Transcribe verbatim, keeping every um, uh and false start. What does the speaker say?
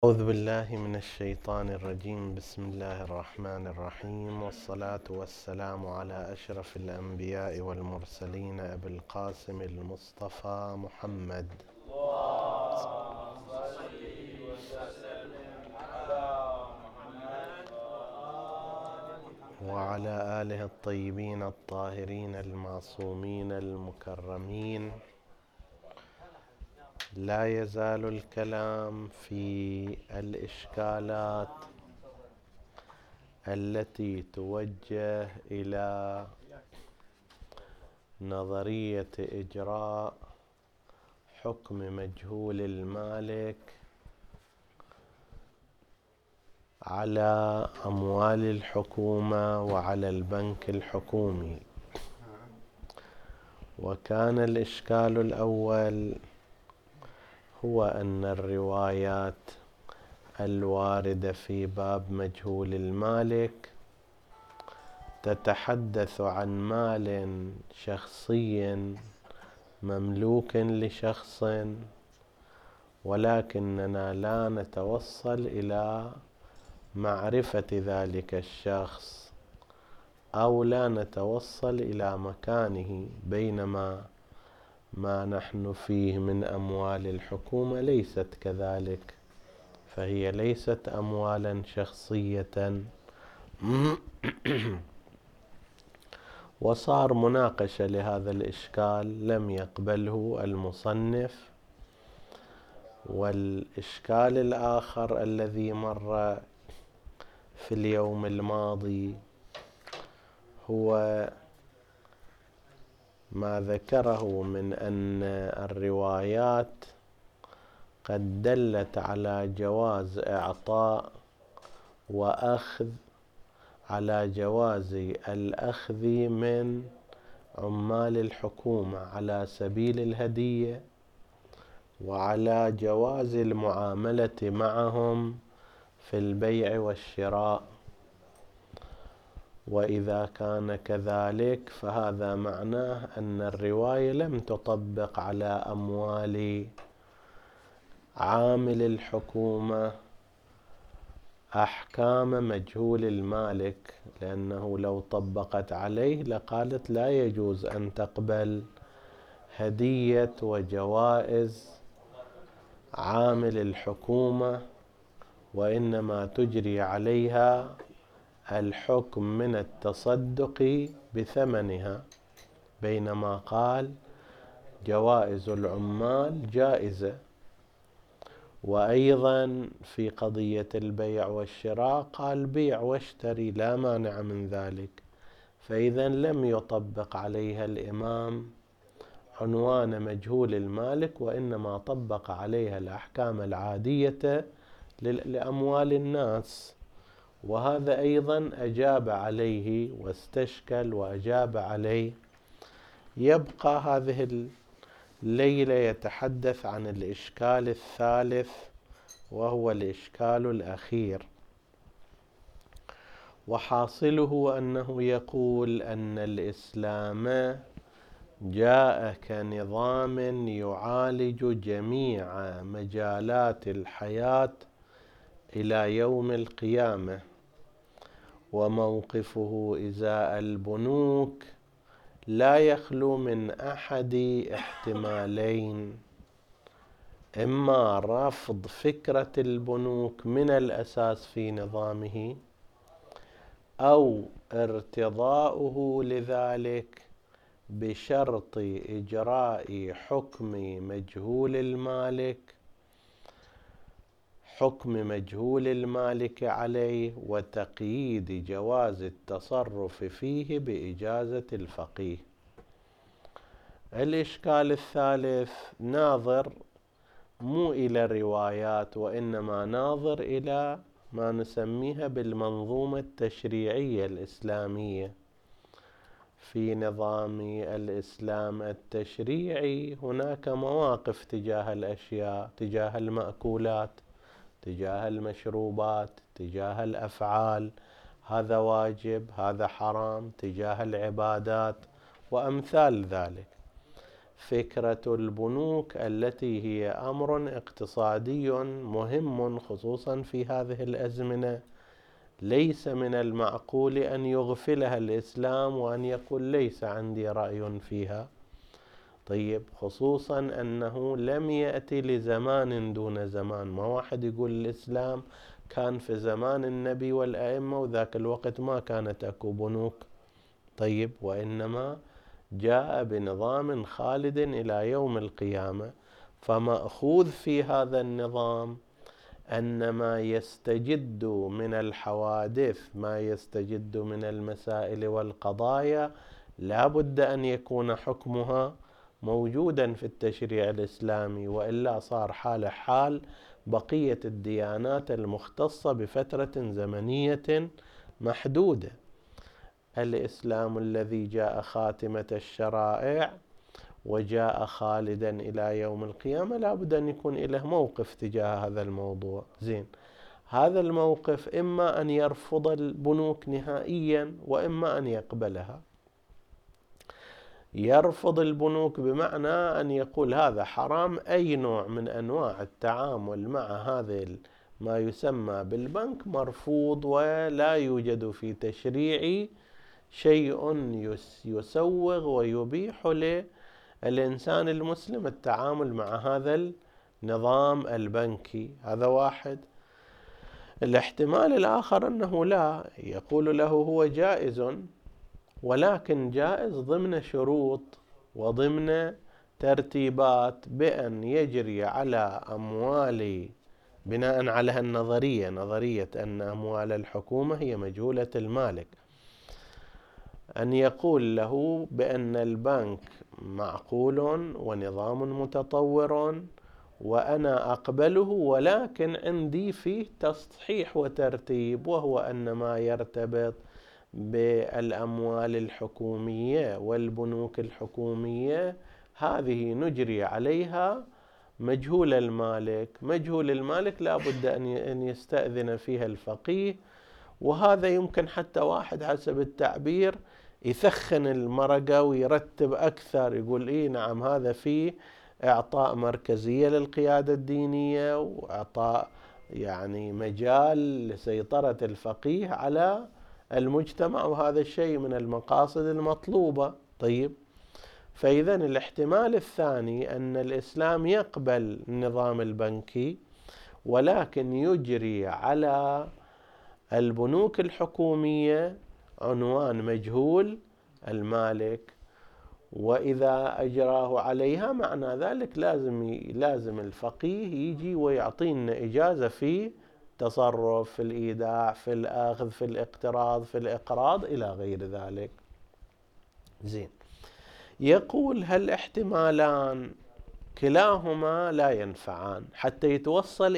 أعوذ بالله من الشيطان الرجيم. بسم الله الرحمن الرحيم، والصلاة والسلام على أشرف الأنبياء والمرسلين أبي القاسم المصطفى محمد وعلى آله الطيبين الطاهرين المعصومين المكرمين. لا يزال الكلام في الإشكالات التي توجه إلى نظرية إجراء حكم مجهول المالك على أموال الحكومة وعلى البنك الحكومي. وكان الإشكال الأول هو أن الروايات الواردة في باب مجهول المالك تتحدث عن مال شخصي مملوك لشخص، ولكننا لا نتوصل إلى معرفة ذلك الشخص أو لا نتوصل إلى مكانه، بينما ما نحن فيه من أموال الحكومة ليست كذلك، فهي ليست أموالا شخصية. وصار مناقشة لهذا الإشكال لم يقبله المصنف. والإشكال الآخر الذي مر في اليوم الماضي هو ما ذكره من أن الروايات قد دلت على جواز إعطاء وأخذ، على جواز الأخذ من عمال الحكومة على سبيل الهدية، وعلى جواز المعاملة معهم في البيع والشراء. وإذا كان كذلك فهذا معناه أن الرواية لم تطبق على أموال عامل الحكومة أحكام مجهول المالك، لأنه لو طبقت عليه لقالت لا يجوز أن تقبل هدية وجوائز عامل الحكومة، وإنما تجري عليها الحكم من التصدق بثمنها، بينما قال جوائز العمال جائزة. وأيضا في قضية البيع والشراء قال بيع واشتري لا مانع من ذلك، فإذا لم يطبق عليها الإمام عنوان مجهول المالك، وإنما طبق عليها الأحكام العادية لأموال الناس. وهذا أيضا أجاب عليه واستشكل وأجاب عليه. يبقى هذه الليلة يتحدث عن الإشكال الثالث، وهو الإشكال الأخير، وحاصله أنه يقول أن الإسلام جاء كنظام يعالج جميع مجالات الحياة إلى يوم القيامة، وموقفه إزاء البنوك لا يخلو من أحد احتمالين: إما رفض فكرة البنوك من الأساس في نظامه، أو ارتضاؤه لذلك بشرط إجراء حكم مجهول المالك حكم مجهول المالك عليه، وتقييد جواز التصرف فيه بإجازة الفقيه. الإشكال الثالث ناظر مو إلى الروايات، وإنما ناظر إلى ما نسميها بالمنظومة التشريعية الإسلامية. في نظام الإسلام التشريعي هناك مواقف تجاه الأشياء، تجاه المأكولات، تجاه المشروبات، تجاه الأفعال، هذا واجب، هذا حرام، تجاه العبادات وأمثال ذلك. فكرة البنوك التي هي أمر اقتصادي مهم خصوصا في هذه الأزمنة، ليس من المعقول أن يغفلها الإسلام وأن يقول ليس عندي رأي فيها. طيب، خصوصا أنه لم يأتي لزمان دون زمان. ما واحد يقول الإسلام كان في زمان النبي والأئمة وذاك الوقت ما كانت أكو بنوك. طيب، وإنما جاء بنظام خالد إلى يوم القيامة، فمأخوذ في هذا النظام أن ما يستجد من الحوادث، ما يستجد من المسائل والقضايا، لا بد أن يكون حكمها موجودا في التشريع الإسلامي، وإلا صار حال حال بقية الديانات المختصة بفترة زمنية محدودة. الإسلام الذي جاء خاتمة الشرائع وجاء خالدا إلى يوم القيامة لا بد أن يكون له موقف تجاه هذا الموضوع. زين، هذا الموقف إما أن يرفض البنوك نهائيا وإما أن يقبلها. يرفض البنوك بمعنى أن يقول هذا حرام، أي نوع من أنواع التعامل مع هذا ما يسمى بالبنك مرفوض، ولا يوجد في تشريعي شيء يسوغ ويبيح للإنسان المسلم التعامل مع هذا النظام البنكي. هذا واحد. الاحتمال الآخر أنه لا، يقول له هو جائز، ولكن جائز ضمن شروط وضمن ترتيبات، بأن يجري على أموال، بناء على النظرية، نظرية أن أموال الحكومة هي مجهولة المالك، أن يقول له بأن البنك معقول ونظام متطور وأنا أقبله، ولكن عندي فيه تصحيح وترتيب، وهو أن ما يرتبط بالأموال الحكومية والبنوك الحكومية هذه نجري عليها مجهول المالك. مجهول المالك لا بد أن يستأذن فيها الفقيه، وهذا يمكن حتى واحد حسب التعبير يثخن المرقة ويرتب أكثر، يقول إيه نعم هذا فيه إعطاء مركزية للقيادة الدينية وإعطاء يعني مجال لسيطرة الفقيه على المجتمع، وهذا الشيء من المقاصد المطلوبة. طيب، فإذا الاحتمال الثاني أن الإسلام يقبل النظام البنكي، ولكن يجري على البنوك الحكومية عنوان مجهول المالك، وإذا أجراه عليها معنى ذلك لازم لازم الفقيه يجي ويعطينا إجازة في التصرف، في الإيداع، في الأخذ، في الاقتراض، في الإقراض إلى غير ذلك. زين، يقول هل احتمالان كلاهما لا ينفعان حتى يتوصل